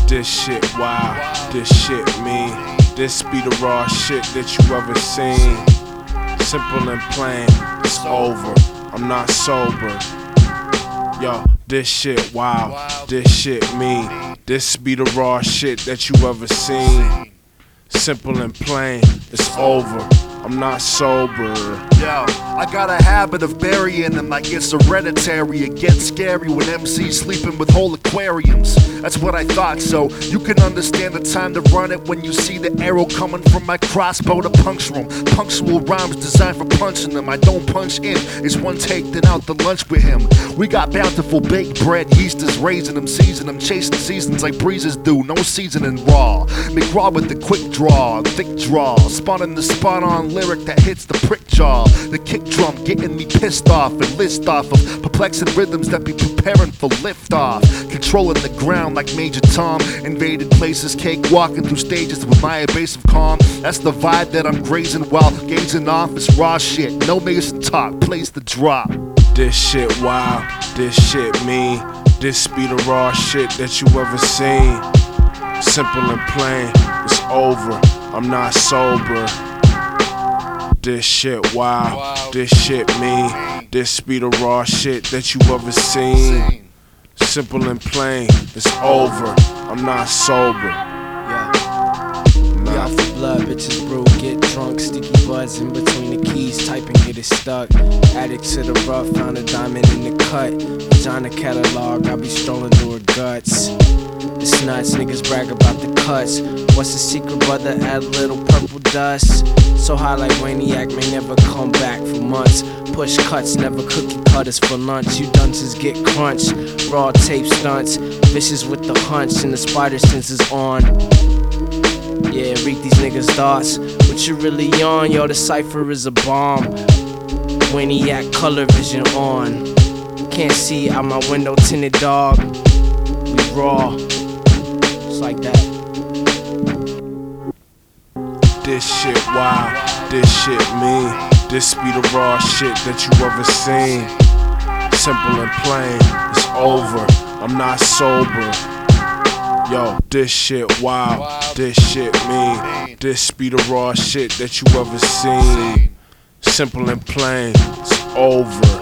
This shit wild, this shit mean. This be the raw shit that you ever seen. Simple and plain, it's over, I'm not sober. Yo, this shit wild, this shit mean. This be the raw shit that you ever seen. Simple and plain, it's over, I'm not sober. Yo, I got a habit of burying them like it's hereditary. It gets scary when MCs sleeping with whole aquariums. That's what I thought, so you can understand the time to run it when you see the arrow coming from my crossbow to puncture them. Punctual rhymes designed for punching them. I don't punch in, it's one take, then out to lunch with him. We got bountiful baked bread, yeast is raising them, season them, chasing seasons like breezes do. No seasoning raw. McGraw with the quick draw, thick draw, spawning the spot-on lyric that hits the prick jaw. The kick drum getting me pissed off and list off of perplexing rhythms that be preparing for liftoff. Controlling the ground like Major Tom. Invaded places, cake walking through stages with my evasive calm. That's the vibe that I'm grazing while gazing off. It's raw shit, no Mason talk, plays the drop. This shit wild, this shit mean. This be the raw shit that you ever seen. Simple and plain, it's over, I'm not sober. This shit wild, this shit mean. This be the raw shit that you ever seen. Simple and plain, it's over, I'm not sober. We out for blood, bitches brew, get drunk, sticky buds in between the keys, type and get it stuck. Addict to the rough, found a diamond in the cut. Vagina catalog, I be strolling through her guts. It's nuts, niggas brag about the cuts. What's the secret, brother? Add a little purple dust. So high like Rainiac, may never come back for months. Push cuts, never cookie cutters for lunch. You dunces get crunched, raw tape stunts. Vicious with the hunch and the spider sense is on. Yeah, read these niggas' thoughts. What you really on? Yo, the cipher is a bomb. Rainiac color vision on. Can't see out my window, tinted dog. We raw. Just like that. This shit wild, this shit mean. This be the raw shit that you ever seen. Simple and plain, it's over, I'm not sober. Yo, this shit wild, this shit mean. This be the raw shit that you ever seen. Simple and plain, it's over.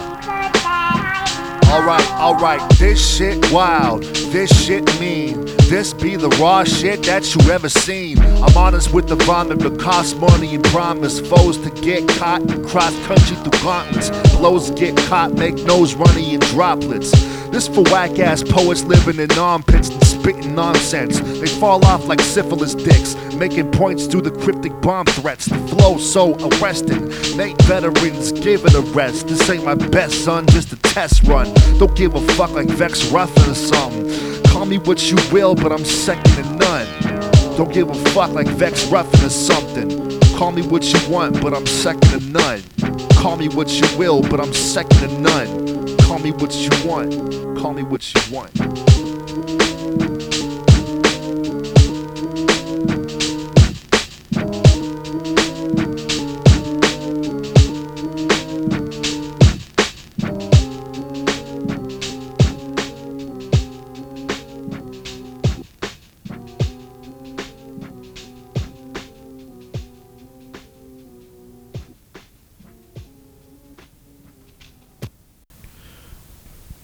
Alright, this shit wild, this shit mean. This be the raw shit that you ever seen. I'm honest with the vomit, but cost money and promise. Foes to get caught and cross country through gauntlets. Blows get caught, make nose runny in droplets. This for whack ass poets living in armpits and spitting nonsense. They fall off like syphilis dicks, making points through the cryptic bomb threats. The flow so arresting, make veterans give it a rest. This ain't my best, son, just a test run. Don't give a fuck like Vex Ruffin or something. Call me what you will, but I'm second to none. Don't give a fuck like Vex Ruffin or something. Call me what you want, but I'm second to none. Call me what you will, but I'm second to none. Call me what you want. Call me what you want.